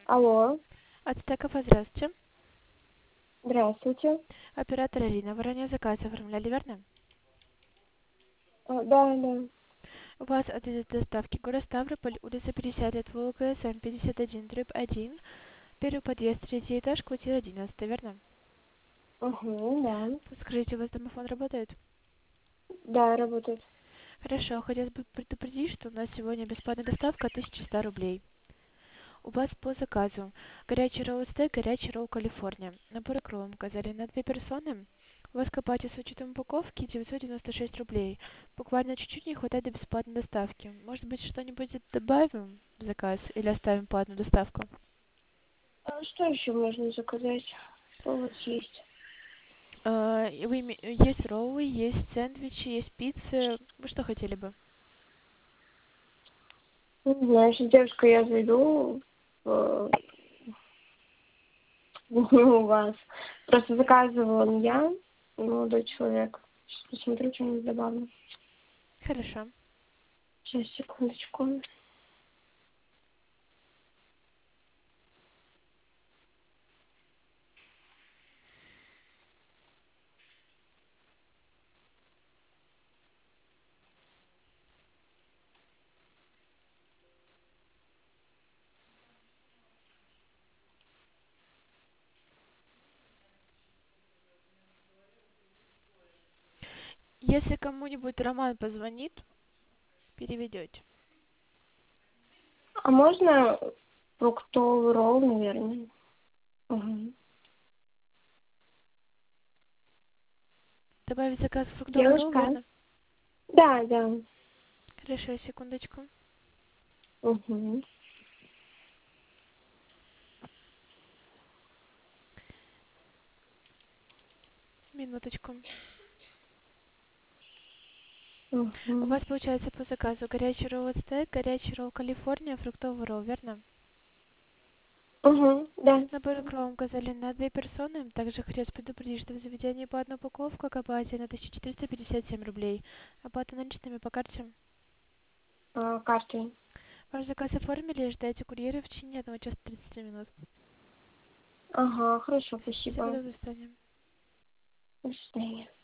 Алло, Ацтеков, здравствуйте. здравствуйте. Оператор Ирина. Вы ранее заказ оформляли, верно? Да, да. У вас адрес доставки город Ставрополь, улица 50 лет ВЛКСМ 51/1, первый подъезд, третий этаж, квартира 11, верно? Угу, да. Скажите, у вас домофон работает? Да, работает. Хорошо, хотелось бы предупредить, что у нас сегодня бесплатная доставка 1100 рублей. У вас по заказу горячий ролл стейк, горячий ролл Калифорния. Набор икру указали на 2 персоны. У вас копайте с учетом упаковки 996 рублей. Буквально чуть-чуть не хватает до бесплатной доставки. Может быть, что-нибудь добавим в заказ или оставим платную доставку? А что еще можно заказать? Что у вас есть? Есть роллы, есть сэндвичи, есть пиццы. Вы что хотели бы? Не знаю, сейчас, девушка, я зайду в меню у вас. Просто заказывала не я, молодой человек. Сейчас посмотрю, что-нибудь добавлю. Хорошо. Сейчас, секундочку. Если кому-нибудь Роман позвонит, переведете. А можно фруктовый ролл, наверное? Угу. Добавить заказ фруктовый ролл, Девушка? верно? Да, да. Хорошо, секундочку. Угу. Минуточку. У Угу. вас получается по заказу горячий ролл стейк, горячий ролл Калифорния, фруктовый ролл, верно? Угу, да. Набор икру указали на 2 персоны. Также хотелось предупредить, что в заведении по одной упаковке к оплате на 1457 рублей. Оплата наличными по карте. Картой. Ваш заказ оформили, ждайте курьера в течение 1 часа 30 минут. Ага, хорошо, Всего спасибо. доброго, до свидания. До свидания.